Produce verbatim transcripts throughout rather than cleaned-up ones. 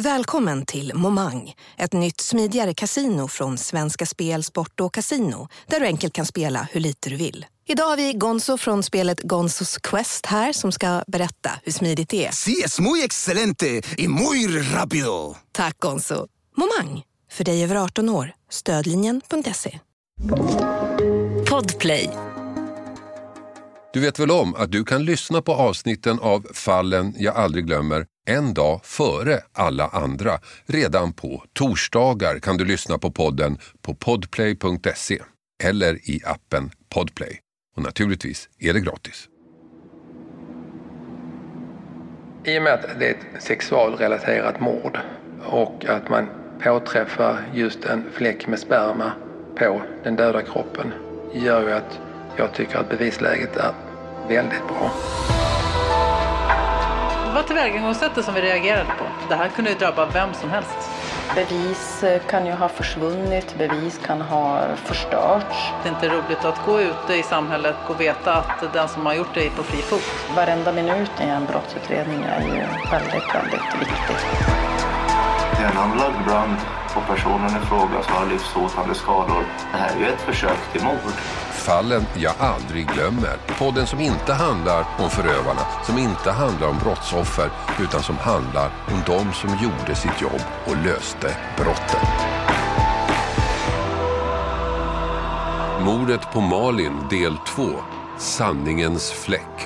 Välkommen till Momang, ett nytt smidigare kasino från Svenska Spel, Sport och Casino, där du enkelt kan spela hur lite du vill. Idag har vi Gonzo från spelet Gonzos Quest här som ska berätta hur smidigt det är. Sí, es muy excelente y muy rápido. Tack Gonzo. Momang, för dig över arton år. Stödlinjen punkt se. Podplay. Du vet väl om att du kan lyssna på avsnitten av Fallen jag aldrig glömmer en dag före alla andra. Redan på torsdagar kan du lyssna på podden på podplay punkt se eller i appen Podplay. Och naturligtvis är det gratis. I och med att det är ett sexualrelaterat mord och att man påträffar just en fläck med sperma på den döda kroppen gör ju att jag tycker att bevisläget är väldigt bra. Det var tillvägagångssättet som vi reagerade på. Det här kunde ju drabba vem som helst. Bevis kan ju ha försvunnit, bevis kan ha förstörts. Det är inte roligt att gå ute i samhället och veta att den som har gjort det är på fri fot. Varenda minut i en brottsutredning är ju väldigt, väldigt viktig. Det är en anlagd brand och personen i fråga som har livshotande skador. Det här är ju ett försök till mord. Fallen jag aldrig glömmer. Podden som inte handlar om förövarna, som inte handlar om brottsoffer, utan som handlar om de som gjorde sitt jobb och löste brotten. Mordet på Malin del två. Sanningens fläck.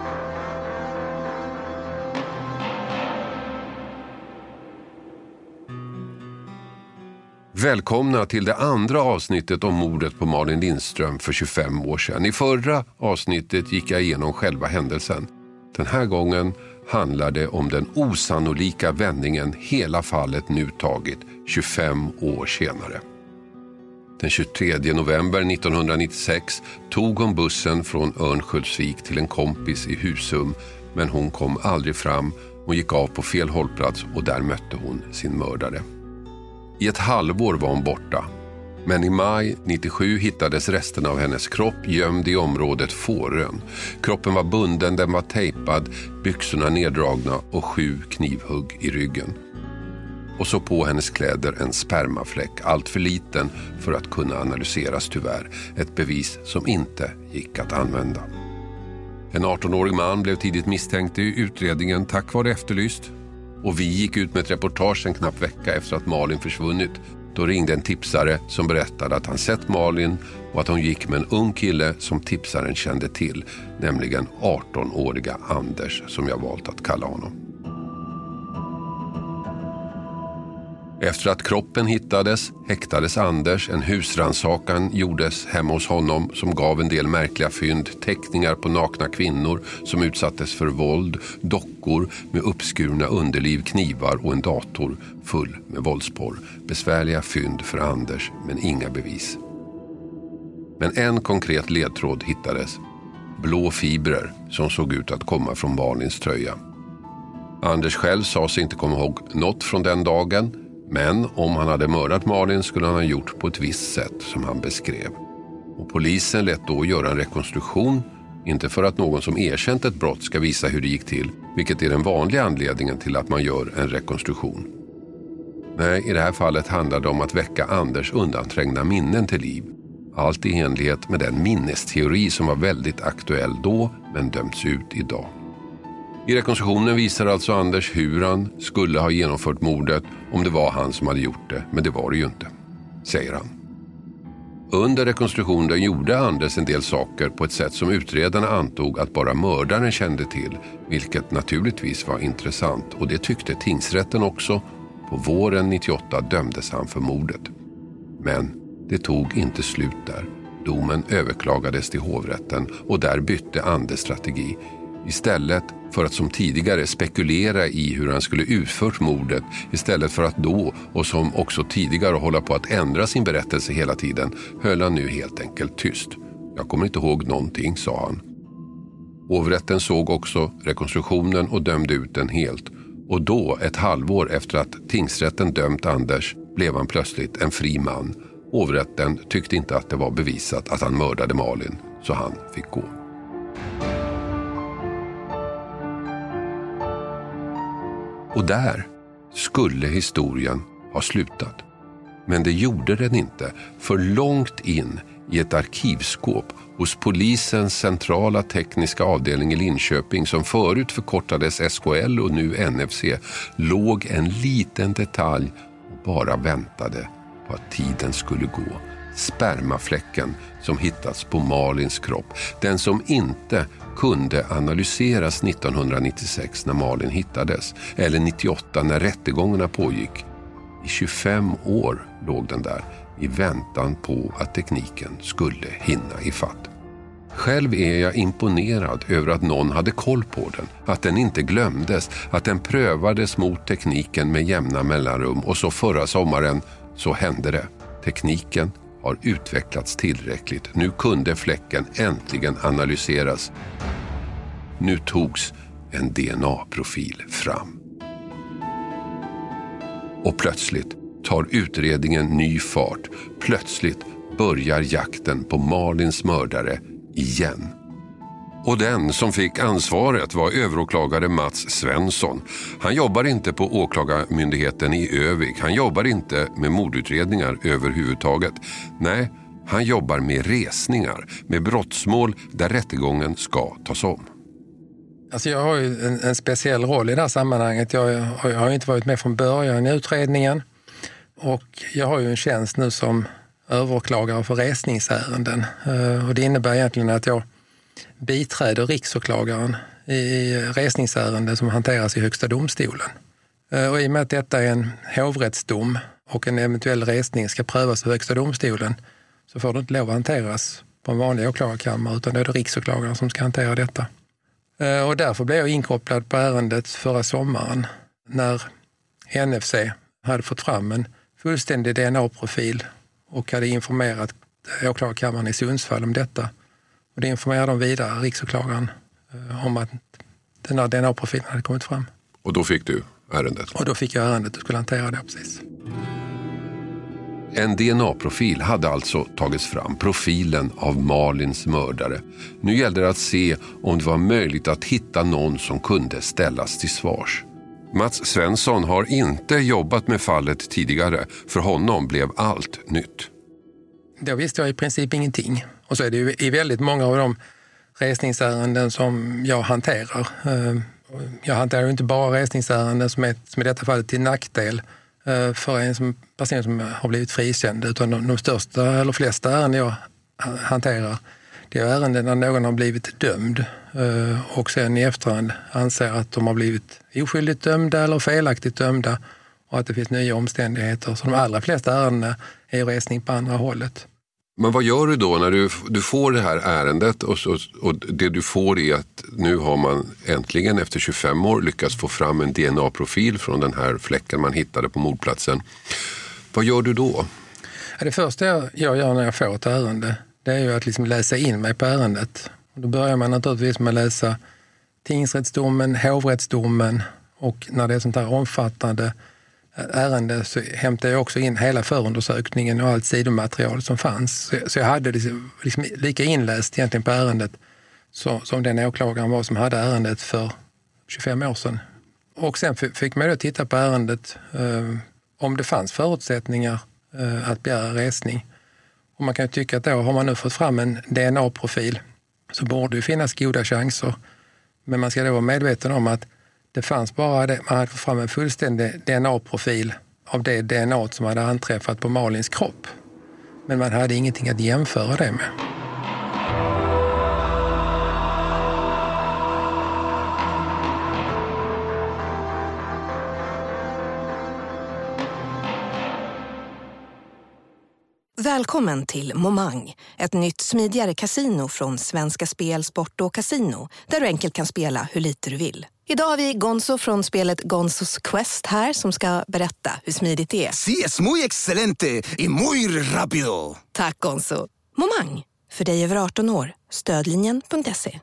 Välkomna till det andra avsnittet om mordet på Malin Lindström för tjugofem år sedan. I förra avsnittet gick jag igenom själva händelsen. Den här gången handlar det om den osannolika vändningen hela fallet nu tagit tjugofem år senare. Den tjugotredje november nittonhundranittiosex tog hon bussen från Örnsköldsvik till en kompis i Husum, men hon kom aldrig fram. Hon gick av på fel hållplats och där mötte hon sin mördare. I ett halvår var hon borta, men i maj nittiosju hittades resten av hennes kropp gömd i området Fårön. Kroppen var bunden, den var tejpad, byxorna neddragna och sju knivhugg i ryggen. Och så på hennes kläder en spermafläck, allt för liten för att kunna analyseras tyvärr. Ett bevis som inte gick att använda. En arton-årig man blev tidigt misstänkt i utredningen tack vare Efterlyst. Och vi gick ut med ett reportage en knapp vecka efter att Malin försvunnit. Då ringde en tipsare som berättade att han sett Malin och att hon gick med en ung kille som tipsaren kände till, nämligen arton-åriga Anders som jag valt att kalla honom. Efter att kroppen hittades häktades Anders. En husrannsakan gjordes hemma hos honom som gav en del märkliga fynd. Teckningar på nakna kvinnor som utsattes för våld, dockor med uppskurna underliv, knivar och en dator full med våldsporr. Besvärliga fynd för Anders, men inga bevis. Men en konkret ledtråd hittades. Blå fibrer som såg ut att komma från Malins tröja. Anders själv sa sig inte komma ihåg något från den dagen. Men om han hade mördat Malin skulle han ha gjort på ett visst sätt som han beskrev. Och polisen lät då göra en rekonstruktion, inte för att någon som erkänt ett brott ska visa hur det gick till, vilket är den vanliga anledningen till att man gör en rekonstruktion. Nej, i det här fallet handlade det om att väcka Anders undanträngda minnen till liv. Allt i enlighet med den minnesteori som var väldigt aktuell då, men dömts ut idag. I rekonstruktionen visar alltså Anders hur han skulle ha genomfört mordet om det var han som hade gjort det, men det var det ju inte, säger han. Under rekonstruktionen gjorde Anders en del saker på ett sätt som utredarna antog att bara mördaren kände till, vilket naturligtvis var intressant, och det tyckte tingsrätten också. På våren nittioåtta dömdes han för mordet. Men det tog inte slut där. Domen överklagades till hovrätten och där bytte Anders strategi. Istället för att som tidigare spekulera i hur han skulle utfört mordet, istället för att då och som också tidigare hålla på att ändra sin berättelse hela tiden, höll han nu helt enkelt tyst. Jag kommer inte ihåg någonting, sa han. Hovrätten såg också rekonstruktionen och dömde ut den helt. Och då, ett halvår efter att tingsrätten dömt Anders, blev han plötsligt en fri man. Hovrätten tyckte inte att det var bevisat att han mördade Malin, så han fick gå. Och där skulle historien ha slutat. Men det gjorde den inte, för långt in i ett arkivskåp hos polisens centrala tekniska avdelning i Linköping, som förut förkortades S K L och nu N F C, låg en liten detalj och bara väntade på att tiden skulle gå. Spermafläcken som hittats på Malins kropp. Den som inte kunde analyseras nittonhundranittiosex när Malin hittades, eller nittioåtta när rättegångarna pågick. I tjugofem år låg den där i väntan på att tekniken skulle hinna ifatt. Själv är jag imponerad över att någon hade koll på den, att den inte glömdes, att den prövades mot tekniken med jämna mellanrum, och så förra sommaren så hände det. Tekniken har utvecklats tillräckligt. Nu kunde fläcken äntligen analyseras. Nu togs en D N A-profil fram. Och plötsligt tar utredningen ny fart. Plötsligt börjar jakten på Malins mördare igen. Och den som fick ansvaret var överåklagare Mats Svensson. Han jobbar inte på åklagarmyndigheten i Övik. Han jobbar inte med mordutredningar överhuvudtaget. Nej, han jobbar med resningar, med brottsmål där rättegången ska tas om. Alltså jag har ju en, en speciell roll i det här sammanhanget. Jag har, jag har inte varit med från början i utredningen. Och jag har ju en tjänst nu som överåklagare för resningsärenden. Och det innebär egentligen att jag biträder riksåklagaren i resningsärenden som hanteras i Högsta domstolen. Och i och med att detta är en hovrättsdom och en eventuell resning ska prövas av Högsta domstolen, så får det inte lov att hanteras på en vanlig åklagarkammare, utan det är det riksåklagaren som ska hantera detta. Och därför blev jag inkopplad på ärendet förra sommaren när N F C hade fått fram en fullständig D N A-profil och hade informerat åklagarkammaren i Sundsvall om detta. Och det informerade de vidare, riksåklagaren, om att den här D N A-profilen hade kommit fram. Och då fick du ärendet? Och då fick jag ärendet och skulle hantera det, precis. En D N A-profil hade alltså tagits fram, profilen av Malins mördare. Nu gällde det att se om det var möjligt att hitta någon som kunde ställas till svars. Mats Svensson har inte jobbat med fallet tidigare. För honom blev allt nytt. Då visste jag i princip ingenting. Och så är det ju i väldigt många av de resningsärenden som jag hanterar. Jag hanterar ju inte bara resningsärenden som är, som i detta fallet till nackdel för en som, person som har blivit frikänd, utan de, de största eller flesta ärenden jag hanterar, det är ärenden när någon har blivit dömd och sen i efterhand anser att de har blivit oskyldigt dömda eller felaktigt dömda och att det finns nya omständigheter. Så de allra flesta ärendena är resning på andra hållet. Men vad gör du då när du, du får det här ärendet och, så, och det du får är att nu har man äntligen efter tjugofem år lyckats få fram en D N A-profil från den här fläcken man hittade på mordplatsen. Vad gör du då? Det första jag gör när jag får ett ärende, det är ju att liksom läsa in mig på ärendet. Då börjar man naturligtvis med att läsa tingsrättsdomen, hovrättsdomen, och när det är sånt här omfattande ärende så hämtar jag också in hela förundersökningen och allt sidomaterial som fanns. Så jag hade liksom, liksom lika inläst egentligen på ärendet så, som den åklagaren var som hade ärendet för tjugofem år sedan. Och sen fick man då titta på ärendet eh, om det fanns förutsättningar eh, att begära resning. Och man kan ju tycka att då har man nu fått fram en D N A-profil så borde det finnas goda chanser. Men man ska då vara medveten om att det fanns bara det, man hade fått fram en fullständig D N A-profil av det D N A som hade anträffat på Malins kropp. Men man hade ingenting att jämföra det med. Välkommen till Momang, ett nytt smidigare kasino från Svenska Spel, Sport och Casino, där du enkelt kan spela hur lite du vill. Idag har vi Gonzo från spelet Gonzos Quest här som ska berätta hur smidigt det är. Sí, es muy excelente y muy rápido. Tack Gonzo. Momang, för dig över arton år. Stödlinjen punkt se.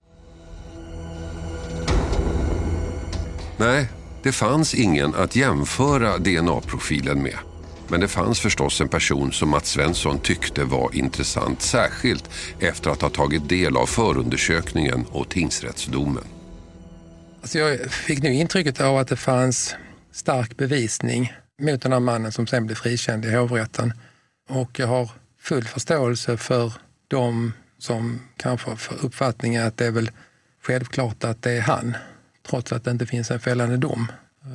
Nej, det fanns ingen att jämföra D N A-profilen med. Men det fanns förstås en person som Mats Svensson tyckte var intressant, särskilt efter att ha tagit del av förundersökningen och tingsrättsdomen. Alltså jag fick nu intrycket av att det fanns stark bevisning mot den här mannen som sen blev frikänd i hovrätten. Och jag har full förståelse för de som kanske får uppfattningen att det är väl självklart att det är han, trots att det inte finns en fällande dom.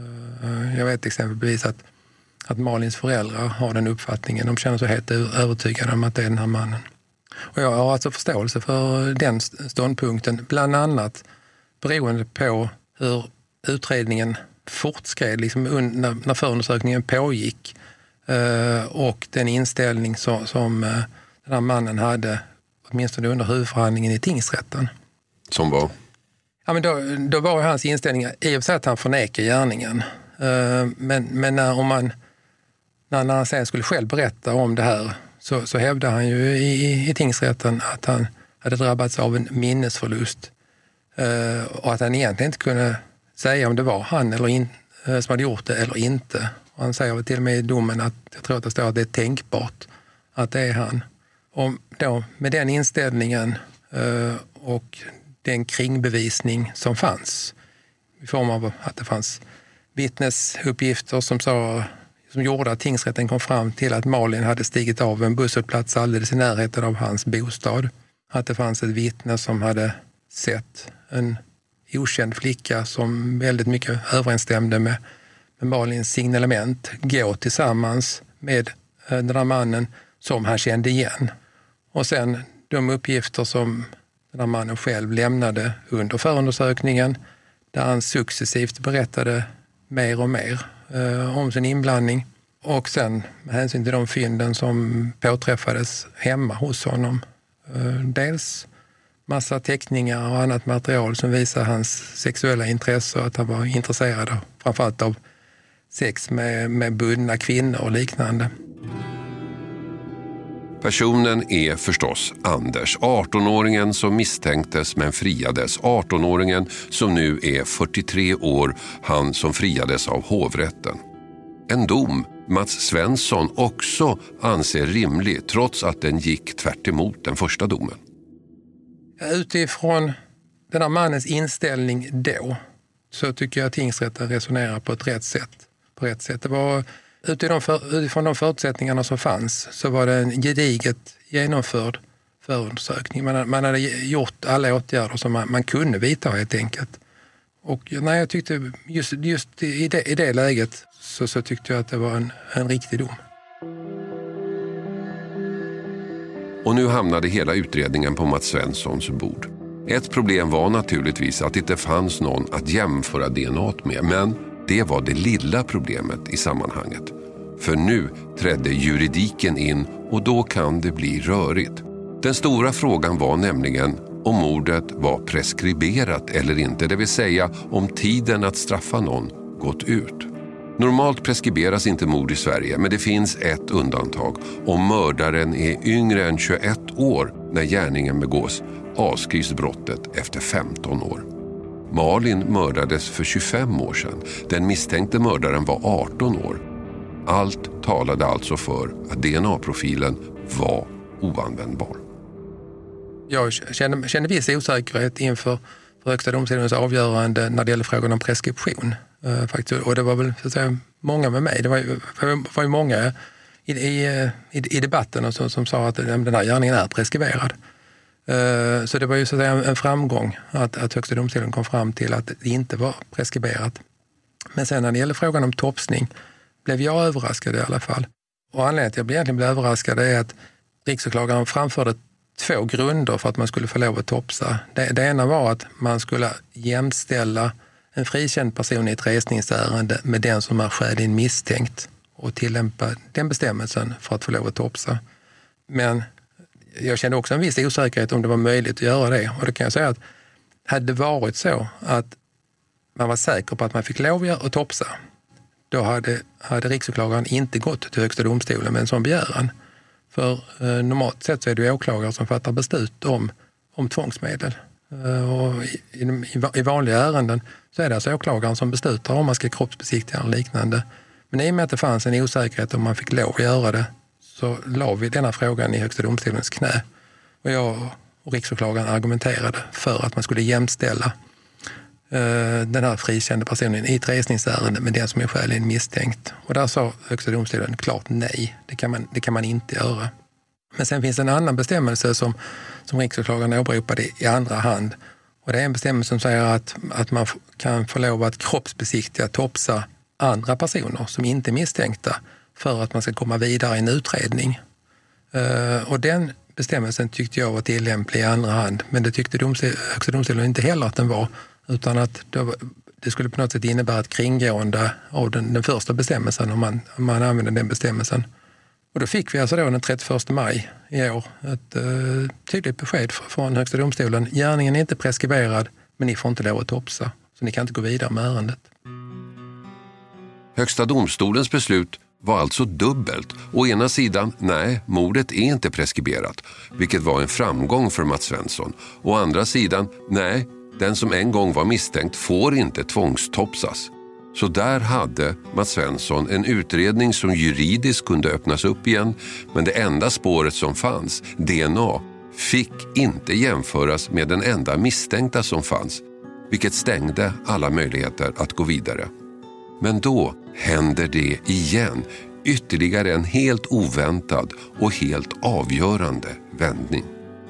Jag vet exempelvis att, att Malins föräldrar har den uppfattningen. De känner sig helt övertygade om att det är den här mannen. Och jag har alltså förståelse för den ståndpunkten, bland annat beroende på hur utredningen fortskred liksom när, när förundersökningen pågick eh, och den inställning som, som eh, den här mannen hade åtminstone under huvudförhandlingen i tingsrätten. Som var? Ja, men då, då var hans inställning i och för sig att han förnekar gärningen. Eh, men men när, om man, när, när han sen skulle själv berätta om det här så, så hävdade han ju i, i tingsrätten att han hade drabbats av en minnesförlust eh, och att han egentligen inte kunde säga om det var han eller in, eh, som hade gjort det eller inte. Och han säger till och med i domen att jag tror att det står att det är tänkbart att det är han. Och då med den inställningen eh, och den kringbevisning som fanns i form av att det fanns vittnesuppgifter som, sa, som gjorde att tingsrätten kom fram till att Malin hade stigit av en busshållplats alldeles i närheten av hans bostad. Att det fanns ett vittne som hade sett en okänd flicka som väldigt mycket överensstämde med, med Malins signalement gå tillsammans med den där mannen som han kände igen. Och sen de uppgifter som den här mannen själv lämnade under förundersökningen där han successivt berättade mer och mer eh, om sin inblandning. Och sen med hänsyn till de fynden som påträffades hemma hos honom. Eh, dels massa teckningar och annat material som visar hans sexuella intresse och att han var intresserad framförallt av sex med, med bundna kvinnor och liknande. Personen är förstås Anders, arton-åringen som misstänktes men friades. arton-åringen som nu är fyrtiotre år, han som friades av hovrätten. En dom Mats Svensson också anser rimlig trots att den gick tvärt emot den första domen. Utifrån den här mannens inställning då så tycker jag att tingsrätten resonerar på ett rätt sätt. På rätt sätt. Det var, utifrån, för, utifrån de förutsättningarna som fanns så var det en gediget genomförd förundersökning. Man, man hade gjort alla åtgärder som man, man kunde vidta helt enkelt. Och när jag tyckte just, just i, det, i det läget så, så tyckte jag att det var en, en riktig dom. Och nu hamnade hela utredningen på Mats Svenssons bord. Ett problem var naturligtvis att det inte fanns någon att jämföra D N A med, men det var det lilla problemet i sammanhanget. För nu trädde juridiken in och då kan det bli rörigt. Den stora frågan var nämligen om mordet var preskriberat eller inte, det vill säga om tiden att straffa någon gått ut. Normalt preskriberas inte mord i Sverige, men det finns ett undantag. Om mördaren är yngre än tjugoett år när gärningen begås avskrivs brottet efter femton år. Malin mördades för tjugofem år sedan. Den misstänkte mördaren var arton år. Allt talade alltså för att D N A-profilen var oanvändbar. Jag kände, kände viss osäkerhet inför Högsta domstolens avgörande när det gäller frågan om preskription. Uh, faktiskt. Och det var väl så att säga, många med mig. Det var ju, var ju många i, i, i, i debatten som, som sa att den här gärningen är preskriberad. Uh, så det var ju så att säga, en framgång att, att Högsta domstolen kom fram till att det inte var preskriberat. Men sen när det gäller frågan om topsning blev jag överraskad i alla fall. Och anledningen till att jag egentligen blev överraskad är att riksåklagaren framförde två grunder för att man skulle få lov att topsa. Det, det ena var att man skulle jämställa en frikänd person i ett resningsärende med den som är skäligen misstänkt och tillämpa den bestämmelsen för att få lov att topsa. Men jag kände också en viss osäkerhet om det var möjligt att göra det. Och då kan jag säga att hade det varit så att man var säker på att man fick lov att topsa, då hade, hade riksåklagaren inte gått till Högsta domstolen med en sån begäran. För eh, normalt sett så är det ju åklagare som fattar beslut om, om tvångsmedel. Eh, och i, i, I vanliga ärenden så är det alltså åklagaren som beslutar om man ska kroppsbesiktiga eller liknande. Men i och med att det fanns en osäkerhet om man fick lov att göra det så la vi denna frågan i Högsta domstolens knä. Och jag och riksåklagaren argumenterade för att man skulle jämställa den här frikände personen i ett resningsärende med den som är skäligen misstänkt. Och där sa Högsta domstolen klart nej, det kan man, det kan man inte göra. Men sen finns en annan bestämmelse som, som riksåklagaren åberopade i andra hand. Och det är en bestämmelse som säger att, att man kan få lov att kroppsbesiktiga, topsa andra personer som inte är misstänkta för att man ska komma vidare i en utredning. Uh, och den bestämmelsen tyckte jag var tillämplig i andra hand, men det tyckte domstol, Högsta domstolen inte heller att den var, utan att det, det skulle på något sätt innebära ett kringgående av den, den första bestämmelsen om man, om man använder den bestämmelsen. Och då fick vi alltså då den trettioförsta maj i år ett uh, tydligt besked från Högsta domstolen. Gärningen är inte preskriberad, men ni får inte lov att topsa, så ni kan inte gå vidare med ärendet. Högsta domstolens beslut var alltså dubbelt. Å ena sidan, nej, mordet är inte preskriberat, vilket var en framgång för Mats Svensson. Å andra sidan, nej, den som en gång var misstänkt får inte tvångstopsas. Så där hade Mats Svensson en utredning som juridiskt kunde öppnas upp igen, men det enda spåret som fanns, D N A, fick inte jämföras med den enda misstänkta som fanns, vilket stängde alla möjligheter att gå vidare. Men då händer det igen, ytterligare en helt oväntad och helt avgörande vändning.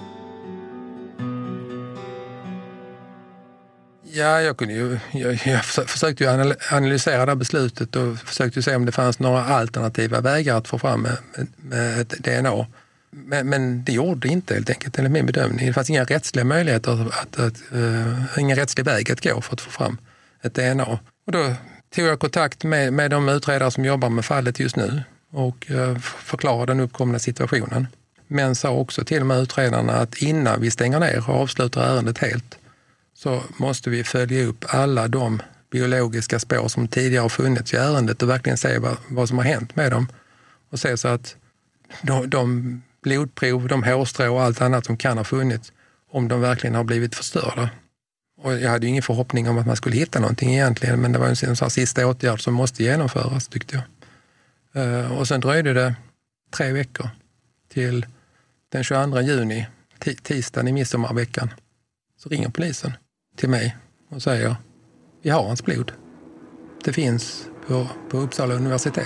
Ja, jag, kunde ju, jag, jag försökte ju analysera det här beslutet och försökte se om det fanns några alternativa vägar att få fram med, med, med ett D N A. Men, men det gjorde det inte helt enkelt, enligt min bedömning. Det fanns inga rättsliga möjligheter, att, att, uh, ingen rättslig väg att gå för att få fram ett D N A. Och då tog jag kontakt med, med de utredare som jobbar med fallet just nu och uh, förklarade den uppkomna situationen. Men sa också till med utredarna att innan vi stänger ner och avslutar ärendet helt, så måste vi följa upp alla de biologiska spår som tidigare har funnits i ärendet och verkligen se vad, vad som har hänt med dem. Och se så att de, de blodprov, de hårstrå och allt annat som kan ha funnits, om de verkligen har blivit förstörda. Och jag hade ju ingen förhoppning om att man skulle hitta någonting egentligen, men det var en sån här sista åtgärd som måste genomföras, tyckte jag. Och sen dröjde det tre veckor till den tjugoandra juni, t- tisdagen i midsommarveckan. Så ringer polisen till mig och säger: vi har hans blod. Det finns på, på Uppsala universitet.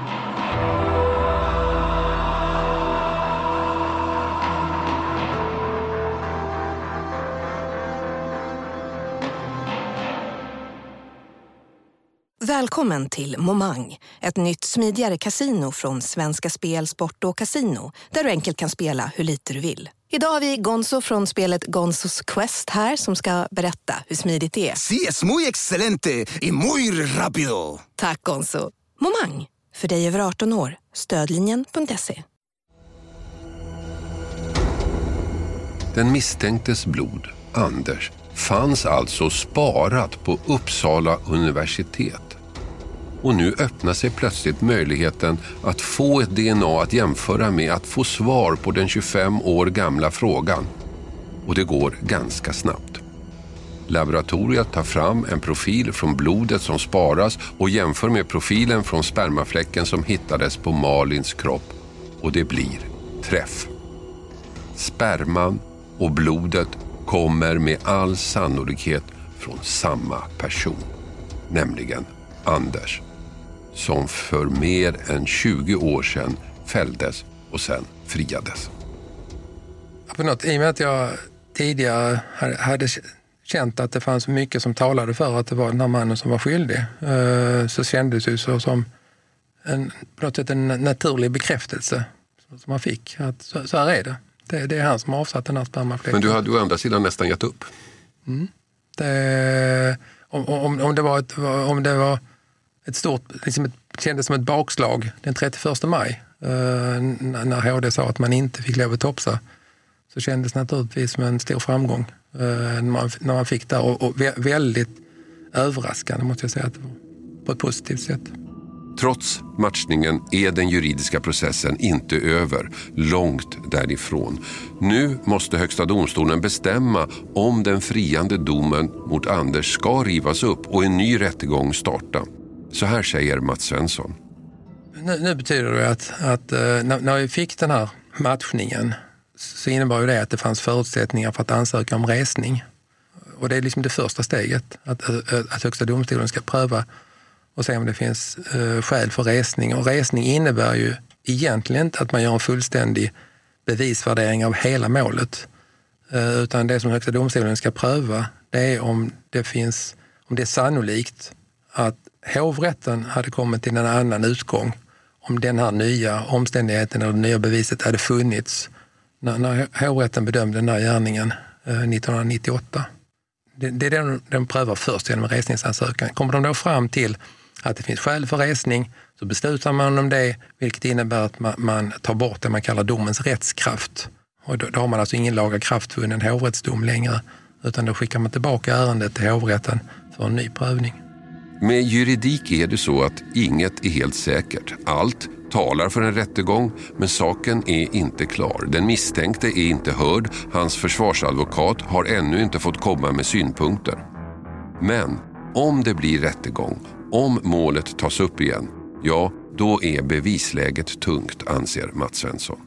Välkommen till Momang, ett nytt smidigare kasino från Svenska Spel, Sport och Casino, där du enkelt kan spela hur lite du vill. Idag har vi Gonzo från spelet Gonzos Quest här som ska berätta hur smidigt det är. Sí, es muy excelente y muy rápido. Tack Gonzo. Momang, för dig över arton år. Stödlinjen punkt se. Den misstänktes blod, Anders, fanns alltså sparat på Uppsala universitet. Och nu öppnar sig plötsligt möjligheten att få ett D N A att jämföra med, att få svar på den tjugofem år gamla frågan. Och det går ganska snabbt. Laboratoriet tar fram en profil från blodet som sparas och jämför med profilen från spermafläcken som hittades på Malins kropp. Och det blir träff. Sperman och blodet kommer med all sannolikhet från samma person, nämligen Anders, som för mer än tjugo år sedan fälldes och sen friades. På något, i och med att jag tidigare hade känt att det fanns mycket som talade för att det var den här mannen som var skyldig, så kändes det så som en, på något sätt en naturlig bekräftelse som man fick, att så, så här är det. Det, det är han som har avsatt den här spermafläcken. Men du hade ju å andra sidan nästan gett upp. Mm. Det, om, om, om, det var ett, om det var ett stort, liksom ett, kändes som ett bakslag den trettioförsta maj, eh, när H D sa att man inte fick lov att topsa, så kändes det naturligtvis som en stor framgång eh, när, man, när man fick det. Och, och väldigt överraskande, måste jag säga, att det var på ett positivt sätt. Trots matchningen är den juridiska processen inte över, långt därifrån. Nu måste Högsta domstolen bestämma om den friande domen mot Anders ska rivas upp och en ny rättegång starta. Så här säger Mats Svensson. Nu, nu betyder det att, att när, när vi fick den här matchningen, så innebar ju det att det fanns förutsättningar för att ansöka om resning. Och det är liksom det första steget, att, att högsta domstolen ska pröva och se om det finns uh, skäl för resning. Och resning innebär ju egentligen inte att man gör en fullständig bevisvärdering av hela målet. Uh, utan det som högsta domstolen ska pröva, det är om det finns, om det är sannolikt att hovrätten hade kommit till en annan utgång om den här nya omständigheten eller det nya beviset hade funnits när, när hovrätten bedömde den här gärningen uh, nittonhundranittioåtta. Det, det är det de, de prövar först genom en resningsansökan. Kommer de då fram till att det finns skäl för resning så beslutar man om det, vilket innebär att man, man tar bort det man kallar domens rättskraft. Och då, då har man alltså ingen lagakraftvunnen hovrättsdom längre, utan då skickar man tillbaka ärendet till hovrätten för en ny prövning. Med juridik är det så att inget är helt säkert. Allt talar för en rättegång, men saken är inte klar. Den misstänkte är inte hörd, hans försvarsadvokat har ännu inte fått komma med synpunkter. Men om det blir rättegång, om målet tas upp igen, ja, då är bevisläget tungt, anser Mats Svensson.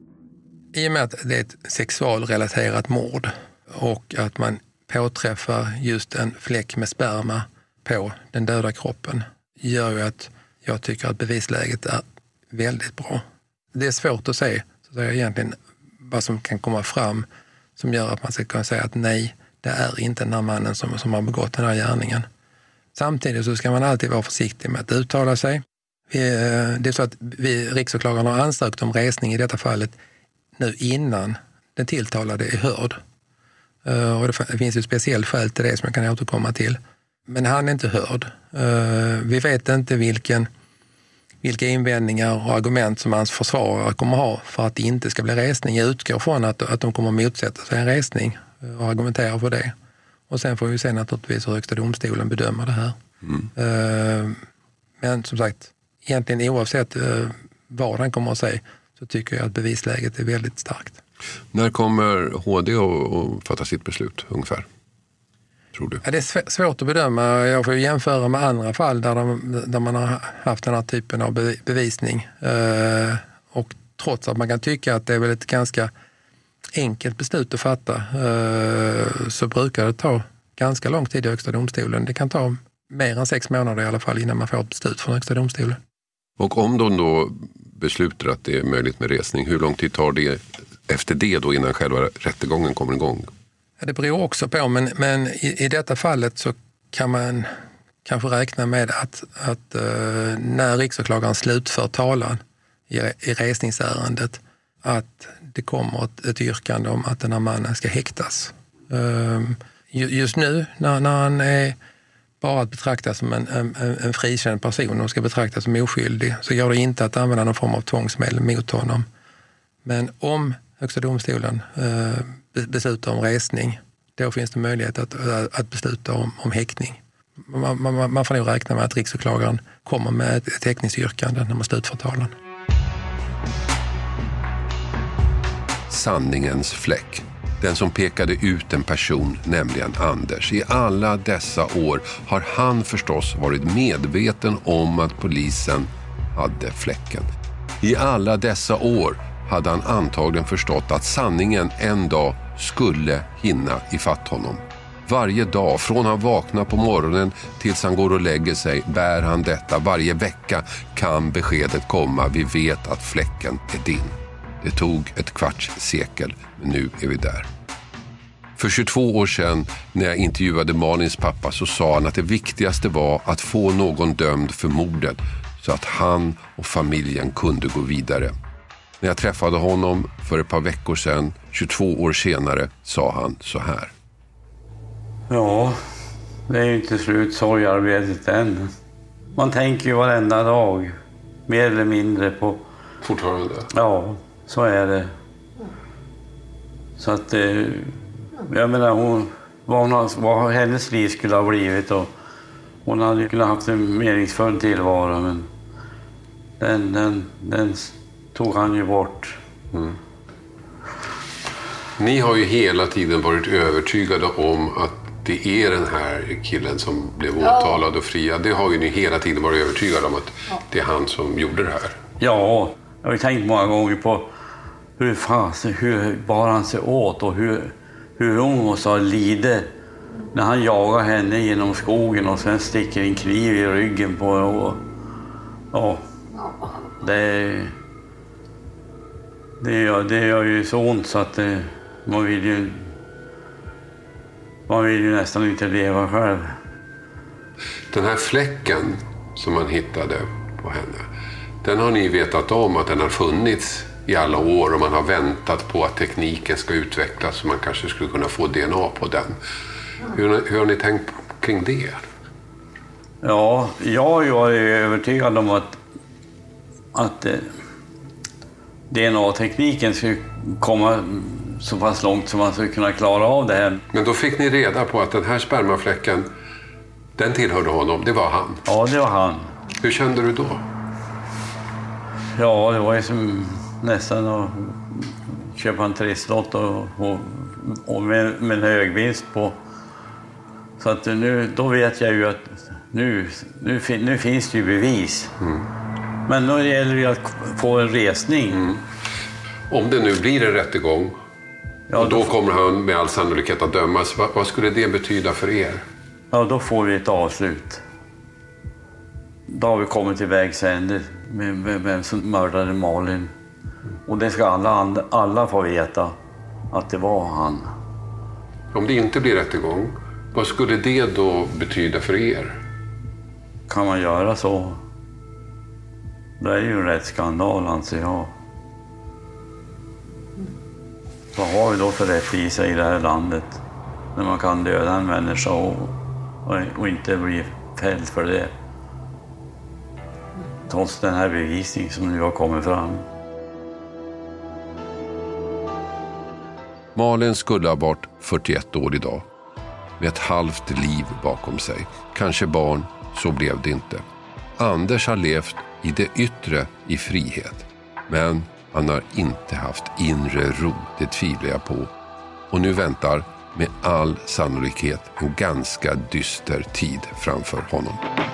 I och med att det är ett sexualrelaterat mord och att man påträffar just en fläck med sperma på den döda kroppen gör ju att jag tycker att bevisläget är väldigt bra. Det är svårt att se så det är egentligen vad som kan komma fram som gör att man ska kunna säga att nej, det är inte den här mannen som, som har begått den här gärningen. Samtidigt så ska man alltid vara försiktig med att uttala sig. Vi, det är så att vi riksåklagaren har ansökt om resning i detta fallet nu innan den tilltalade är hörd. Och det finns ju speciellt skäl till det som jag kan återkomma till. Men han är inte hörd. Vi vet inte vilken, vilka invändningar och argument som hans försvarare kommer ha för att det inte ska bli resning. Jag utgår från att, att de kommer motsätta sig en resning och argumentera för det. Och sen får vi se naturligtvis hur högsta domstolen bedömer det här. Mm. Men som sagt, egentligen oavsett vad han kommer att säga så tycker jag att bevisläget är väldigt starkt. När kommer H D att fatta sitt beslut ungefär? Tror du? Ja, det är svårt att bedöma. Jag får jämföra med andra fall där, de, där man har haft den här typen av bevisning. Eh, och trots att man kan tycka att det är väl ett ganska enkelt beslut att fatta eh, så brukar det ta ganska lång tid i högsta domstolen. Det kan ta mer än sex månader i alla fall innan man får ett beslut från högsta domstolen. Och om de då beslutar att det är möjligt med resning, hur lång tid tar det efter det då innan själva rättegången kommer igång? Ja, det beror också på, men, men i, i detta fallet så kan man kanske räkna med att, att uh, när riksåklagaren slutför talan i, i resningsärendet att det kommer ett, ett yrkande om att den här mannen ska häktas. Uh, just nu när, när han är bara att betrakta som en, en, en frikänd person och ska betraktas som oskyldig så går det inte att använda någon form av tvångsmedel mot honom. Men om högsta domstolen uh, beslutar om resning, då finns det möjlighet att, att besluta om, om häktning. Man, man, man får nog räkna med att riksåklagaren kommer med ett, ett häktningsyrkande när man slutför talan. Sanningens fläck. Den som pekade ut en person, nämligen Anders. I alla dessa år har han förstås varit medveten om att polisen hade fläcken. I alla dessa år hade han antagligen förstått att sanningen en dag skulle hinna ifatt honom. Varje dag, från han vaknar på morgonen tills han går och lägger sig, bär han detta. Varje vecka kan beskedet komma. Vi vet att fläcken är din. Det tog ett kvarts sekel, men nu är vi där. För tjugotvå år sedan när jag intervjuade Malins pappa så sa han att det viktigaste var att få någon dömd för mordet så att han och familjen kunde gå vidare. När jag träffade honom för ett par veckor sedan, tjugotvå år senare, sa han så här. Ja, det är ju inte slut sorgarbetet än. Man tänker ju varenda dag, mer eller mindre på... Fortfarande? Ja, så är det. Så att, eh, jag menar, hon, vad, hon har, vad hennes liv skulle ha blivit och hon hade kunnat haft en meningsfull tillvaro, men den, den, den tog han ju bort. Mm. Ni har ju hela tiden varit övertygade om att det är den här killen som blev åtalad och fria. Det har ju ni hela tiden varit övertygade om att det är han som gjorde det här. Ja, jag har tänkt många gånger på hur fan, hur bar han sig åt och hur, hur hon måste ha lidit när han jagar henne genom skogen och sen sticker en kniv i ryggen på henne. Och, ja, det, det, gör, det gör ju så ont så att det, man vill ju man vill ju nästan inte leva själv. Den här fläcken som man hittade på henne, den har ni vetat om att den har funnits i alla år och man har väntat på att tekniken ska utvecklas så man kanske skulle kunna få D N A på den. Hur, hur har ni tänkt kring det? Ja, jag är övertygad om att, att eh, D N A-tekniken skulle komma så pass långt som man skulle kunna klara av det här. Men då fick ni reda på att den här spermafläcken, den tillhörde honom, det var han? Ja, det var han. Hur kände du då? Ja, det var ju som nästan att köpa en trisslott och, och, och med, med en hög vinst på. Så att nu, då vet jag ju att nu, nu, nu finns det ju bevis. Mm. Men då gäller det att få en resning. Mm. Om det nu blir en rättegång, ja, och då, då kommer han med all sannolikhet att dömas. Vad, vad skulle det betyda för er? Ja, då får vi ett avslut. Då har vi kommit till vägs ände med vem som mördade Malin. Och det ska alla, alla få veta att det var han. Om det inte blir rättegång, vad skulle det då betyda för er? Kan man göra så? Det är ju en rätt skandal, anser jag. Vad har vi då för rättvisa i det här landet när man kan döda en människa och, och, och inte bli fälld för det? Trots den här bevisningen som nu har kommit fram. Malin skulle ha varit fyrtioett år idag. Med ett halvt liv bakom sig. Kanske barn, så blev det inte. Anders har levt i det yttre i frihet. Men han har inte haft inre ro, det tvivlar jag på. Och nu väntar med all sannolikhet en ganska dyster tid framför honom.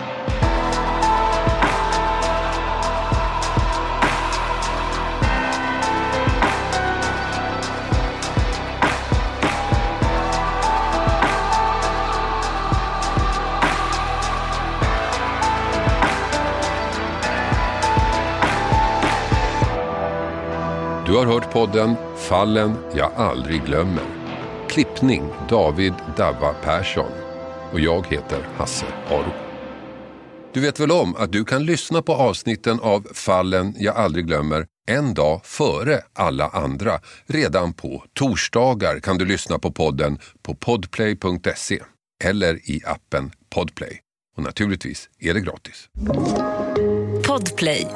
Du har hört podden Fallen jag aldrig glömmer. Klippning David Davva Persson. Och jag heter Hasse Aro. Du vet väl om att du kan lyssna på avsnitten av Fallen jag aldrig glömmer en dag före alla andra. Redan på torsdagar kan du lyssna på podden på podplay punkt se eller i appen Podplay. Och naturligtvis är det gratis. Podplay.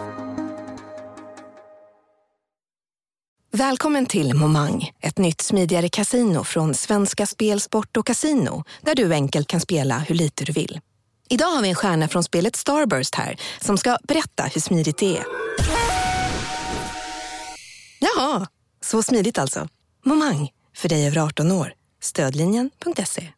Välkommen till Momang, ett nytt smidigare kasino från Svenska Spel, Sport och Casino, där du enkelt kan spela hur lite du vill. Idag har vi en stjärna från spelet Starburst här som ska berätta hur smidigt det är. Jaha, så smidigt alltså. Momang, för dig över arton år. Stödlinjen punkt se.